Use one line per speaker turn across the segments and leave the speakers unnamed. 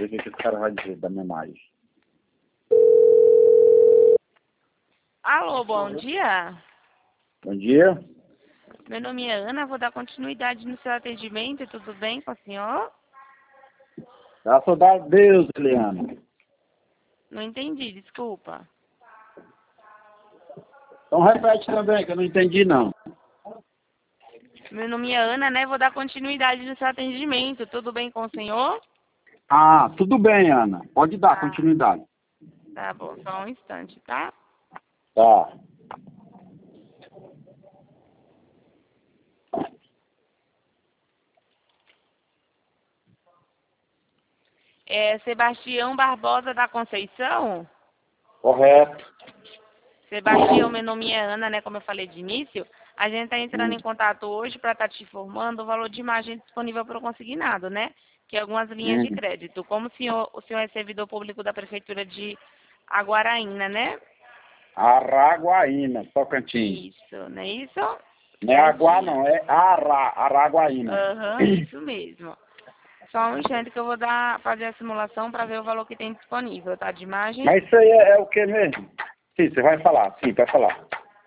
ver o que esse cara vai dizer da minha imagem.
Alô, bom dia.
Bom dia.
Meu nome é Ana, vou dar continuidade no seu atendimento, tudo bem com o senhor?
Graças a Deus, Eliana.
Não entendi, desculpa.
Então repete também, que eu não entendi não.
Meu nome é Ana, né? Vou dar continuidade no seu atendimento, tudo bem com o senhor?
Ah, tudo bem, Ana. Pode dar continuidade.
Tá bom, só um instante, tá?
Tá.
É Sebastião Barbosa da Conceição?
Correto.
Sebastião, meu nome é Ana, né? Como eu falei de início, a gente está entrando em contato hoje para estar te informando o valor de imagem disponível para o consignado, né? Que é algumas linhas de crédito. Como o senhor é servidor público da Prefeitura de Aguaraína, né?
Araguaína, Tocantins.
Isso, não é isso?
Não é Aguá, não, é Araguaína.
Aham, isso mesmo. Só um instante que eu vou fazer a simulação para ver o valor que tem disponível, tá? De imagem.
Mas isso aí é o que mesmo? Sim, você vai falar. Sim, vai falar.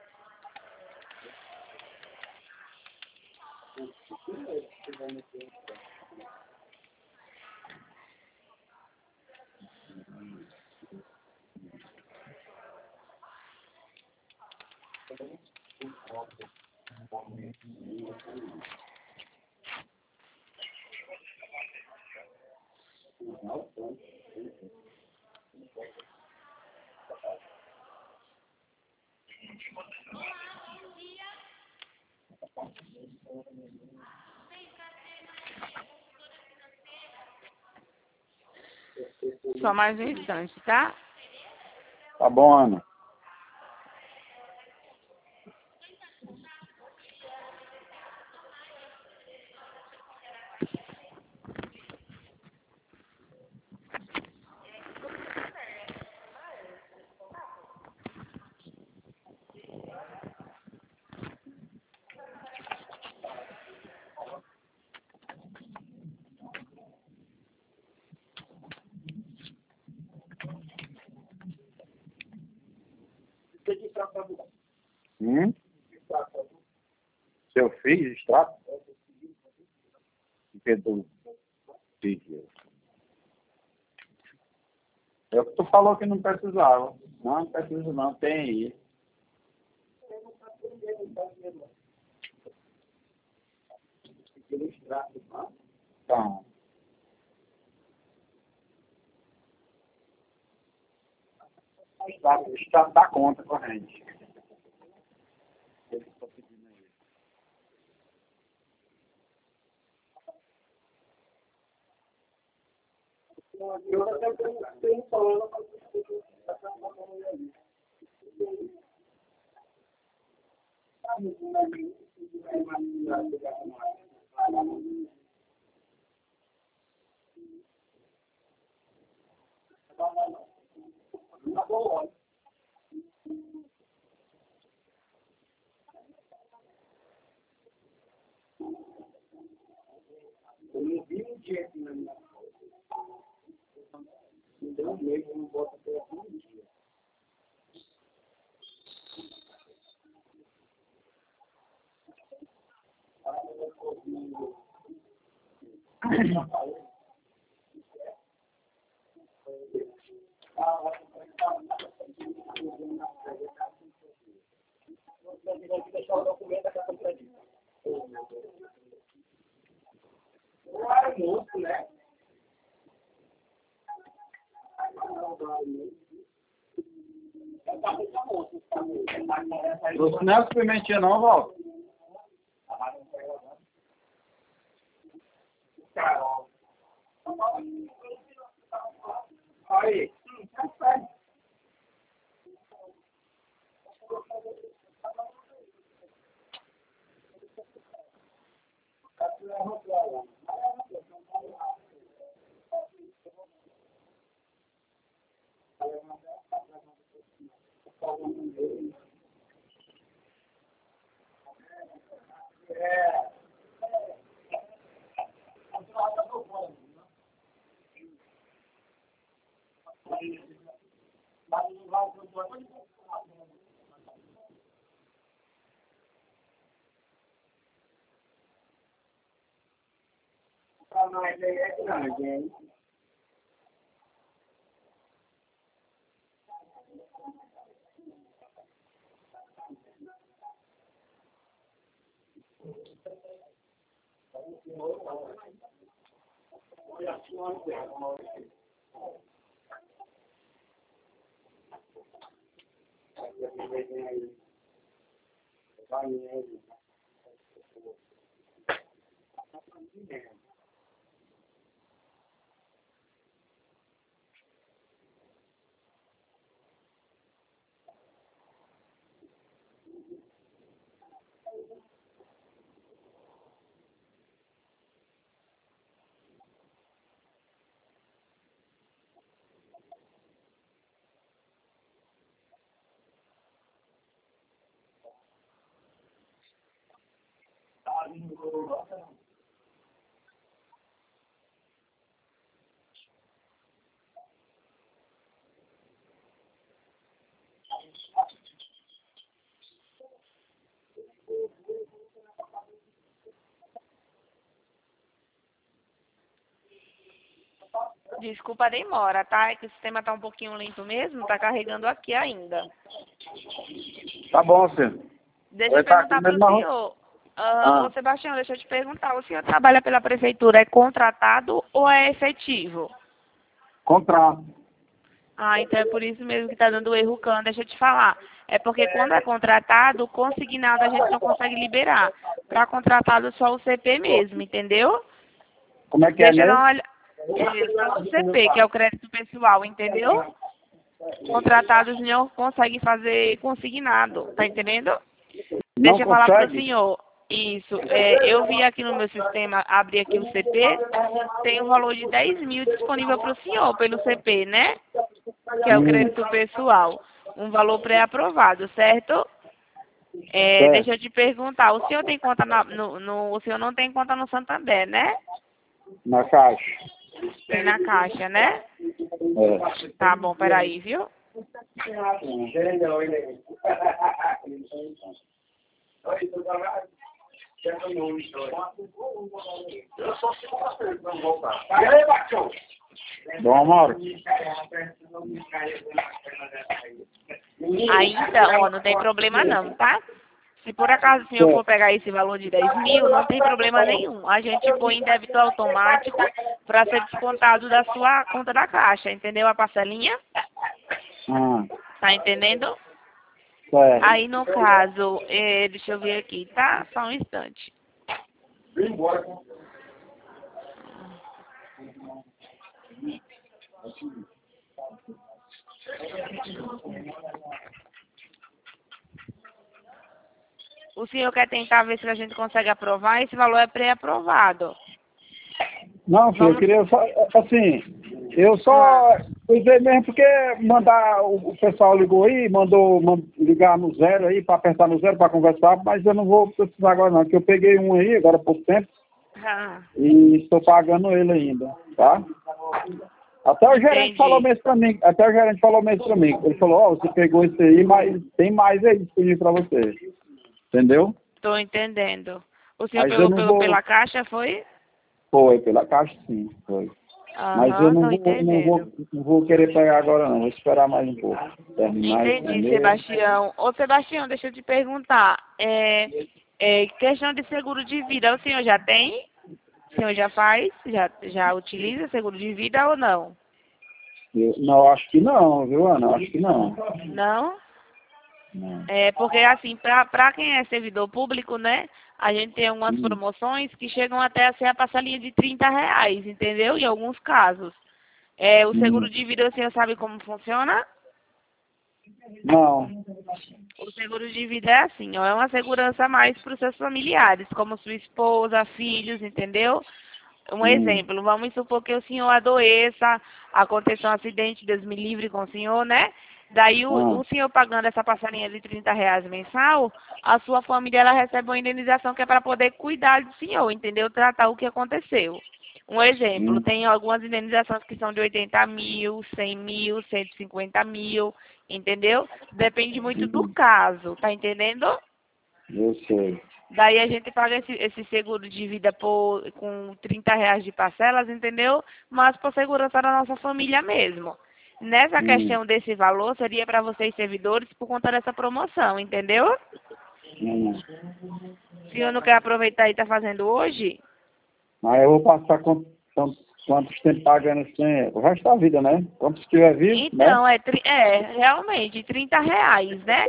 Só mais um instante, tá?
Tá bom, Ana. Se eu fiz extrato? Pedro. É o que tu falou que não precisava. Não precisa não, tem aí. Então, o extrato da conta corrente. Trouxe não é as pimentinhas não, volta. Aí.
Desculpa a demora, tá? É que o sistema tá um pouquinho lento mesmo, tá carregando aqui ainda.
Tá bom, senhor.
Deixa eu perguntar para o senhor. Ô, Sebastião, deixa eu te perguntar. O senhor trabalha pela prefeitura, é contratado ou é efetivo?
Contrato.
Ah, então é por isso mesmo que tá dando erro, Can. Deixa eu te falar. É porque quando é contratado, consignado a gente não consegue liberar. Para contratado só o CP mesmo, entendeu?
Como é que
Deixa
é
eu dar
mesmo?
uma olhada. É só o CP, que é o crédito pessoal, entendeu? Contratados não conseguem fazer consignado, tá entendendo?
Não
Deixa eu falar para o
consegue?
senhor. Isso. Eu vi aqui no meu sistema, abri aqui o CP, tem um valor de 10 mil disponível para o senhor pelo CP, né? Que é o crédito pessoal. Um valor pré-aprovado, certo? Deixa eu
Certo.
te perguntar, o senhor tem conta o senhor não tem conta no Santander, né?
Na caixa.
Tem na Caixa, né?
É.
Tá bom, peraí, viu?
Bom, Mauro.
Ainda, ó, não tem problema não, tá? Se por acaso o senhor for pegar esse valor de 10 mil, não tem problema nenhum. A gente põe em débito automático para ser descontado da sua conta da Caixa, entendeu? A parcelinha, tá entendendo?
Certo.
Aí, no caso, deixa eu ver aqui, tá? Só um instante. O senhor quer tentar ver se a gente consegue aprovar? Esse valor é pré-aprovado.
Não, filho, eu queria só, assim, eu só usei mesmo porque o pessoal ligou aí, mandou ligar no zero aí, para apertar no zero para conversar, mas eu não vou precisar agora não, porque eu peguei um aí, agora há pouco tempo, e estou pagando ele ainda, tá? Até o gerente falou mesmo pra mim, ele falou, ó, você pegou isso aí, mas tem mais aí disponível para você, entendeu?
Tô entendendo. O senhor
Mas eu
pegou pela Caixa, foi?
Foi, pela Caixa sim, foi. Mas eu não vou querer pegar agora não, vou esperar mais um pouco. Terminar
Entendi, Sebastião. Ô, Sebastião, deixa eu te perguntar. Questão de seguro de vida, o senhor já tem? O senhor já faz? Já utiliza seguro de vida ou não?
Não, acho que não, viu, Ana? Acho que não.
Não?
Não.
Porque assim, para quem é servidor público, né? A gente tem algumas promoções que chegam até a ser a parcelinha de R$ 30, entendeu? Em alguns casos. O seguro de vida, o senhor sabe como funciona?
Não.
O seguro de vida é assim, ó, é uma segurança a mais para os seus familiares, como sua esposa, filhos, entendeu? Um exemplo, vamos supor que o senhor adoeça, aconteça um acidente, Deus me livre com o senhor, né? Daí o senhor pagando essa parcelinha de R$ 30 mensal, a sua família ela recebe uma indenização que é para poder cuidar do senhor, entendeu? Tratar o que aconteceu. Um exemplo, tem algumas indenizações que são de 80 mil, 100 mil, 150 mil, entendeu? Depende muito do caso, tá entendendo?
Eu sei.
Daí a gente paga esse seguro de vida com 30 reais de parcelas, entendeu? Mas por segurança da nossa família mesmo. Nessa questão desse valor, seria para vocês servidores por conta dessa promoção, entendeu? O senhor não quer aproveitar e está fazendo hoje?
Mas eu vou passar quantos tempo pagando assim, o resto da vida, né? Quanto estiver vivo,
Então,
né?
realmente, 30 reais, né?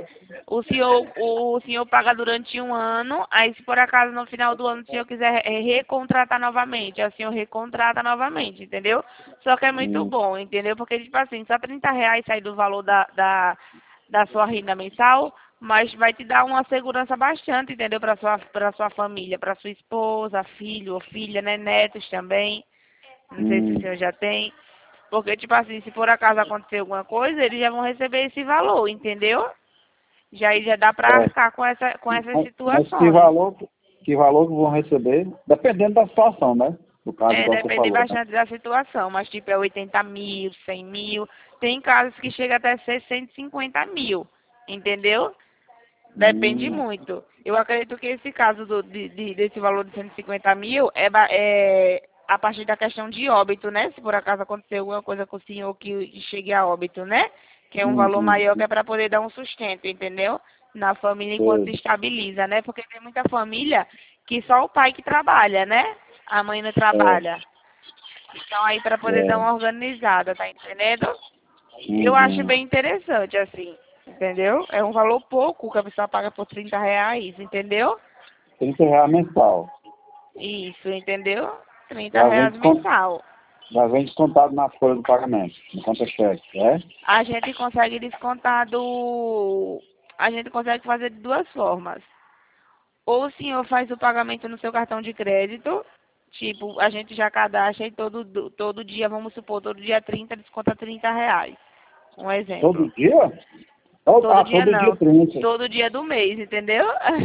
O senhor paga durante um ano, aí se por acaso no final do ano o senhor quiser recontratar novamente, aí o senhor recontrata novamente, entendeu? Só que é muito bom, entendeu? Porque, tipo assim, só 30 reais sai do valor da sua renda mensal, mas vai te dar uma segurança bastante, entendeu? Para sua família, para sua esposa, filho ou filha, né? Netos também. Não sei se o senhor já tem. Porque, tipo assim, se por acaso acontecer alguma coisa, eles já vão receber esse valor, entendeu? Já dá pra arcar com essas
Mas
situações.
que valor que vão receber? Dependendo da situação, né? No caso, igual você
Depende
falou, né?
bastante da situação, mas tipo é 80 mil, 100 mil. Tem casos que chega até ser 150 mil, entendeu? Depende muito. Eu acredito que esse caso desse valor de 150 mil é a partir da questão de óbito, né? Se por acaso acontecer alguma coisa com o senhor que chegue a óbito, né? Que é um valor maior que é para poder dar um sustento, entendeu? Na família enquanto se estabiliza, né? Porque tem muita família que só o pai que trabalha, né? A mãe não trabalha. Então aí para poder dar uma organizada, tá entendendo? Eu acho bem interessante, assim, entendeu? É um valor pouco que a pessoa paga por 30 reais, entendeu?
30 reais mensal.
Isso, entendeu? 30
Já vem,
reais mensal.
já vem descontado na folha do pagamento, no conta-cheque, é?
A gente consegue descontar do... A gente consegue fazer de duas formas. Ou o senhor faz o pagamento no seu cartão de crédito, tipo, a gente já cadastra e todo dia, vamos supor, todo dia 30 desconta 30 reais. Um
Todo
exemplo.
dia?
Todo dia
Todo dia
não,
30.
todo dia do mês, entendeu?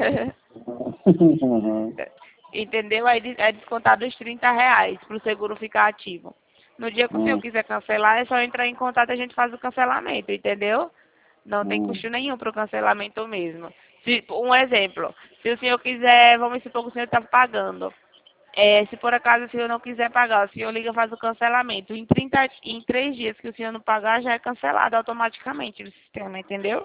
Entendeu? Aí é descontado os 30 reais para o seguro ficar ativo. No dia que o senhor quiser cancelar, é só entrar em contato e a gente faz o cancelamento, entendeu? Não tem custo nenhum para o cancelamento mesmo. Um exemplo, se o senhor quiser, vamos supor que o senhor está pagando. Se por acaso o senhor não quiser pagar, o senhor liga e faz o cancelamento. Em 3 dias que o senhor não pagar, já é cancelado automaticamente no sistema, entendeu?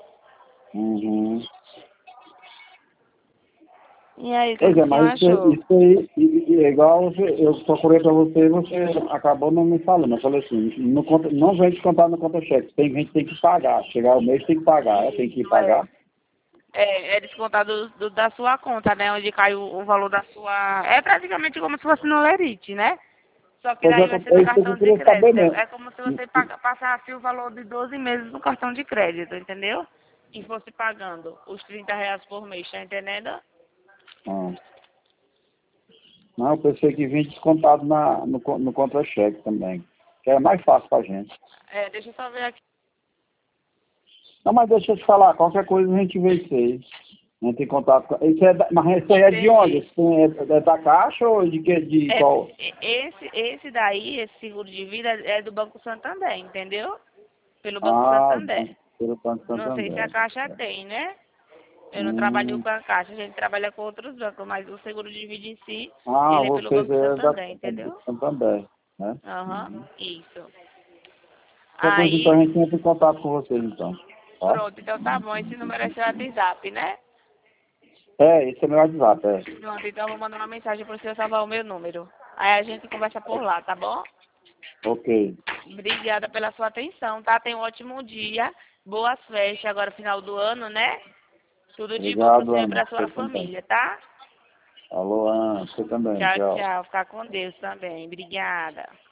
E aí, o que,
Pois
que
é,
o senhor
mas
achou?
isso aí, é igual eu procurei para você e você acabou não me falando. Eu falei assim, não vem descontar no conta-cheque, tem gente que tem que pagar. Chegar o mês tem que pagar, tem que pagar.
É descontado da sua conta, né? Onde cai o valor da sua... É praticamente como se fosse no Lerite, né? Só que
Pois é,
daí vai ser no
é isso que
cartão
eu
de
queria saber
crédito.
mesmo.
É como se você passasse o valor de 12 meses no cartão de crédito, entendeu? E fosse pagando os 30 reais por mês, tá entendendo?
Ah. Não, eu pensei que vinha descontado no contra-cheque também, que é mais fácil pra gente.
Deixa eu só ver aqui.
Não, mas deixa eu te falar, qualquer coisa a gente vê isso aí. A gente tem contato com... Mas isso aí é de onde?
Entendi.
Isso é da Caixa ou de que? De qual?
Esse daí, esse seguro de vida, é do Banco Santander, entendeu? Pelo Banco
Ah,
Santander.
pelo Banco
Não sei se a
Santander.
Caixa tem, né? Eu não trabalho
Hum.
com a Caixa, a gente trabalha com outros bancos, mas o seguro de vida em si,
Ah,
ele é pelo
vocês
Banco
é
Santander,
é do
entendeu?
Santander, né?
Aham, isso.
Qualquer coisa então a
Aí,
gente entra em contato com vocês então. Tá?
pronto, então tá bom, esse número é seu WhatsApp, né?
Esse é meu WhatsApp,
Pronto, então eu vou mandar uma mensagem para o senhor salvar o meu número. Aí a gente conversa por lá, tá bom?
Ok.
Obrigada pela sua atenção, tá? Tenha um ótimo dia, boas festas agora final do ano, né? Tudo de bom para o
Obrigado,
senhor e
Ana.
para sua
Você também.
família, tá?
Alô, Ana. Você também.
Tchau,
Tchau.
tchau. Ficar com Deus também. Obrigada.